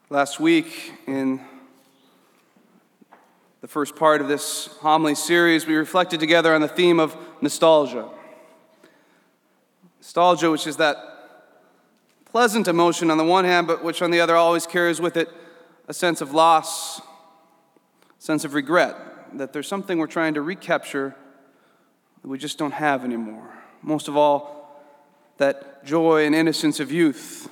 Last week, in the first part of this homily series, we reflected together on the theme of nostalgia. Nostalgia, which is that pleasant emotion on the one hand, but which on the other always carries with it a sense of loss, a sense of regret, that there's something we're trying to recapture that we just don't have anymore. Most of all, that joy and innocence of youth.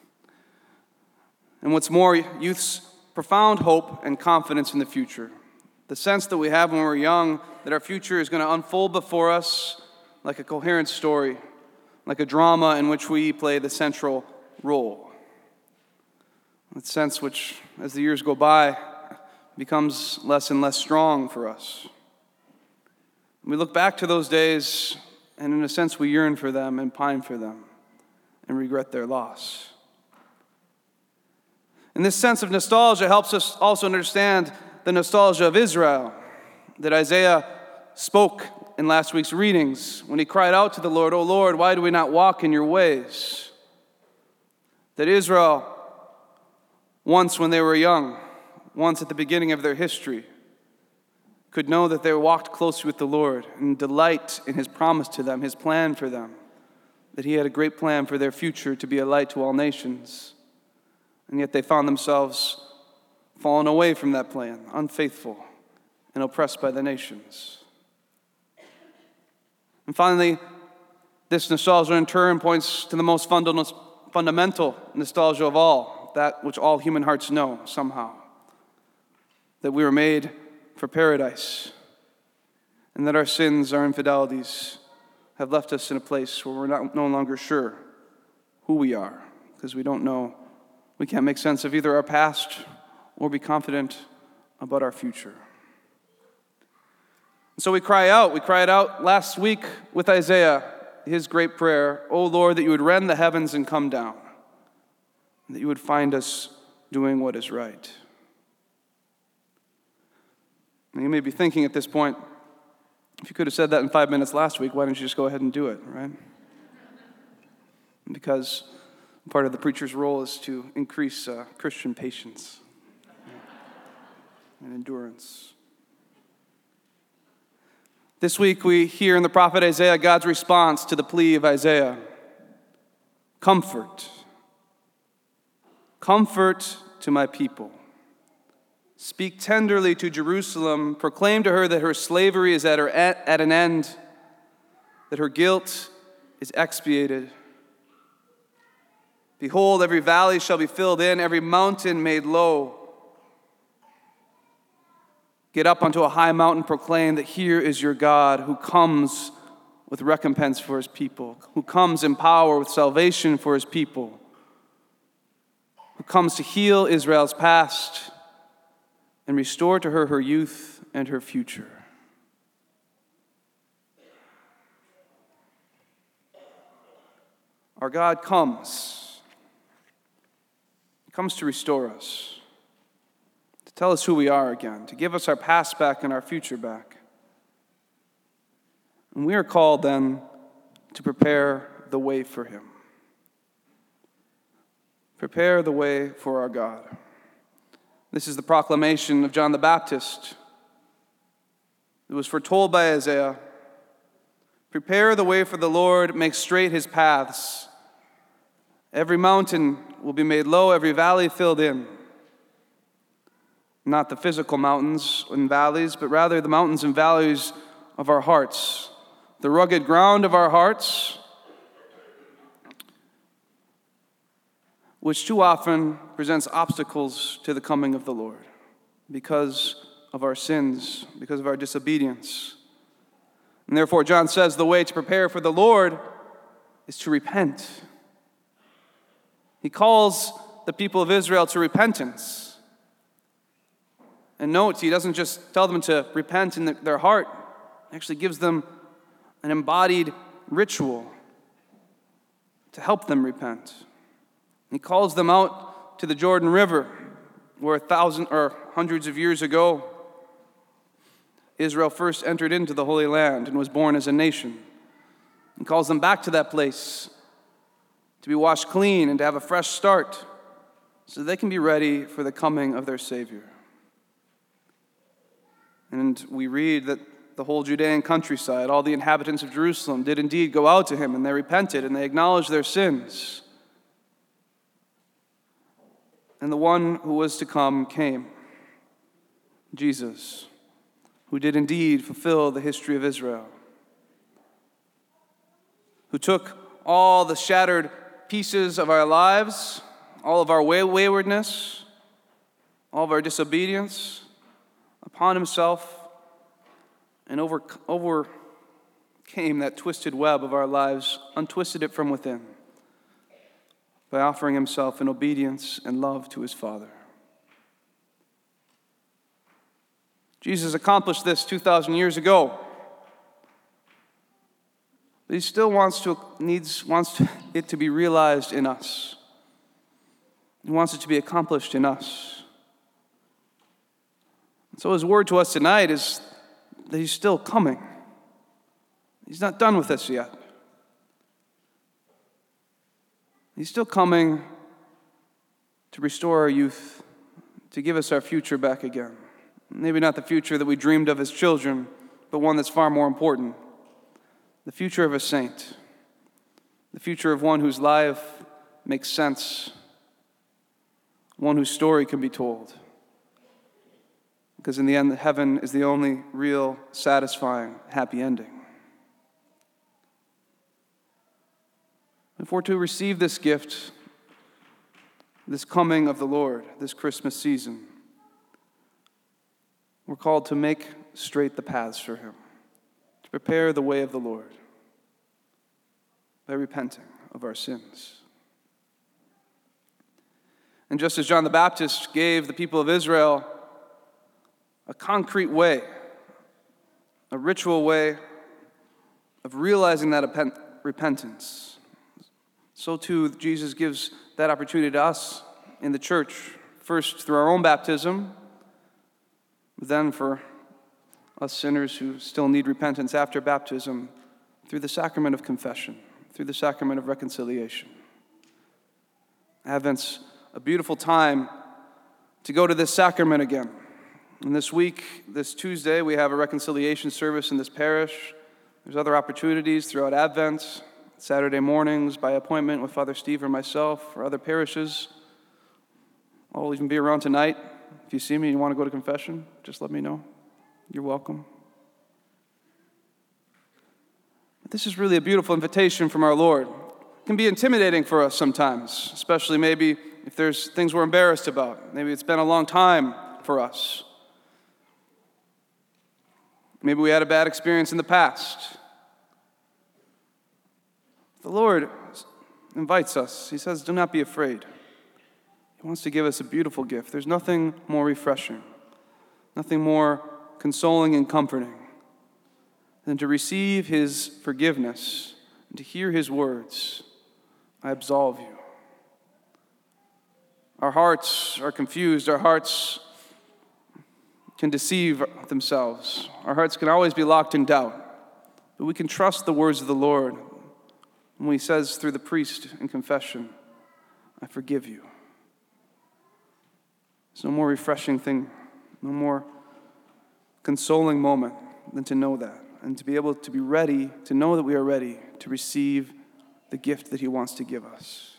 And what's more, youth's profound hope and confidence in the future. The sense that we have when we're young that our future is going to unfold before us like a coherent story, like a drama in which we play the central role. That sense which, as the years go by, becomes less and less strong for us. We look back to those days, and in a sense we yearn for them and pine for them and regret their loss. And this sense of nostalgia helps us also understand the nostalgia of Israel that Isaiah spoke in last week's readings when he cried out to the Lord, "O Lord, why do we not walk in your ways?" That Israel, once when they were young, once at the beginning of their history, could know that they walked closely with the Lord and delight in his promise to them, his plan for them, that he had a great plan for their future to be a light to all nations. And yet they found themselves fallen away from that plan, unfaithful and oppressed by the nations. And finally, this nostalgia in turn points to the most fundamental nostalgia of all, that which all human hearts know somehow, that we were made for paradise, and that our sins, our infidelities, have left us in a place where we're no longer sure who we are, because we don't know. We can't make sense of either our past or be confident about our future. And so we cry out. We cried out last week with Isaiah, his great prayer, "O Lord, that you would rend the heavens and come down, and that you would find us doing what is right." And you may be thinking at this point, if you could have said that in 5 minutes last week, why didn't you just go ahead and do it, right? Because part of the preacher's role is to increase Christian patience and endurance. This week we hear in the prophet Isaiah God's response to the plea of Isaiah. Comfort. Comfort to my people. Speak tenderly to Jerusalem. Proclaim to her that her slavery is at an end, that her guilt is expiated. Behold, every valley shall be filled in, every mountain made low. Get up onto a high mountain, proclaim that here is your God who comes with recompense for his people, who comes in power with salvation for his people, who comes to heal Israel's past and restore to her youth and her future. Our God comes. He comes to restore us, to tell us who we are again, to give us our past back and our future back. And we are called then to prepare the way for him. Prepare the way for our God. This is the proclamation of John the Baptist. It was foretold by Isaiah. Prepare the way for the Lord, make straight his paths. Every mountain will be made low, every valley filled in. Not the physical mountains and valleys, but rather the mountains and valleys of our hearts. The rugged ground of our hearts, which too often presents obstacles to the coming of the Lord because of our sins, because of our disobedience. And therefore, John says the way to prepare for the Lord is to repent. He calls the people of Israel to repentance. And note, he doesn't just tell them to repent in their heart. He actually gives them an embodied ritual to help them repent. He calls them out to the Jordan River, where hundreds of years ago, Israel first entered into the Holy Land and was born as a nation. He calls them back to that place to be washed clean and to have a fresh start, so they can be ready for the coming of their Savior. And we read that the whole Judean countryside, all the inhabitants of Jerusalem, did indeed go out to him, and they repented, and they acknowledged their sins. And the one who was to come came, Jesus, who did indeed fulfill the history of Israel, who took all the shattered pieces of our lives, all of our waywardness, all of our disobedience upon himself, and overcame that twisted web of our lives, untwisted it from within, by offering himself in obedience and love to his Father. Jesus accomplished this 2,000 years ago. But he still wants it to be realized in us. He wants it to be accomplished in us. So his word to us tonight is that he's still coming. He's not done with us yet. He's still coming to restore our youth, to give us our future back again. Maybe not the future that we dreamed of as children, but one that's far more important. The future of a saint. The future of one whose life makes sense. One whose story can be told. Because in the end, heaven is the only real, satisfying, happy ending. And for to receive this gift, this coming of the Lord, this Christmas season, we're called to make straight the paths for him, to prepare the way of the Lord by repenting of our sins. And just as John the Baptist gave the people of Israel a concrete way, a ritual way of realizing that repentance, so too Jesus gives that opportunity to us in the church, first through our own baptism, but then for us sinners who still need repentance after baptism, through the sacrament of confession, through the sacrament of reconciliation. Advent's a beautiful time to go to this sacrament again. And this week, this Tuesday, we have a reconciliation service in this parish. There's other opportunities throughout Advent, Saturday mornings by appointment with Father Steve or myself or other parishes. I'll even be around tonight. If you see me and you want to go to confession, just let me know. You're welcome. But this is really a beautiful invitation from our Lord. It can be intimidating for us sometimes, especially maybe if there's things we're embarrassed about. Maybe it's been a long time for us. Maybe we had a bad experience in the past. The Lord invites us. He says, do not be afraid. He wants to give us a beautiful gift. There's nothing more refreshing, nothing more consoling and comforting than to receive his forgiveness and to hear his words, I absolve you. Our hearts are confused. Our hearts can deceive themselves. Our hearts can always be locked in doubt. But we can trust the words of the Lord when he says through the priest in confession, I forgive you. There's no more refreshing thing, no more consoling moment than to know that and to be able to be ready, to know that we are ready to receive the gift that he wants to give us.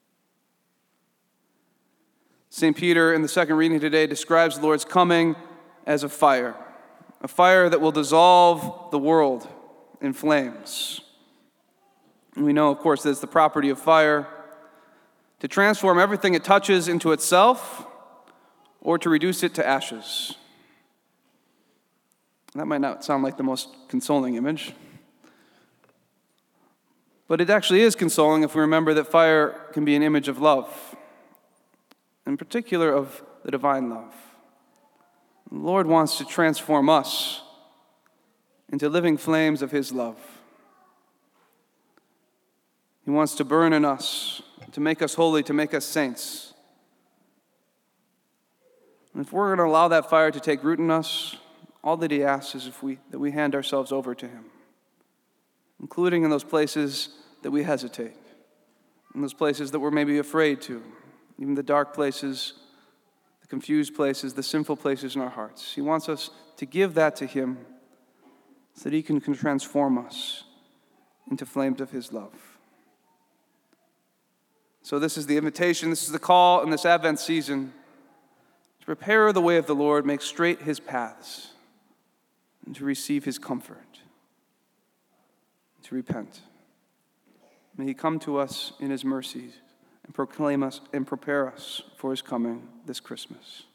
St. Peter in the second reading today describes the Lord's coming as a fire that will dissolve the world in flames. And we know, of course, that it's the property of fire to transform everything it touches into itself or to reduce it to ashes. That might not sound like the most consoling image, but it actually is consoling if we remember that fire can be an image of love, in particular of the divine love. The Lord wants to transform us into living flames of his love. He wants to burn in us, to make us holy, to make us saints. And if we're going to allow that fire to take root in us, all that he asks is that we hand ourselves over to him, including in those places that we hesitate, in those places that we're maybe afraid to, even the dark places, the confused places, the sinful places in our hearts. He wants us to give that to him so that he can transform us into flames of his love. So this is the invitation, this is the call in this Advent season to prepare the way of the Lord, make straight his paths, and to receive his comfort, to repent. May he come to us in his mercies and proclaim us and prepare us for his coming this Christmas.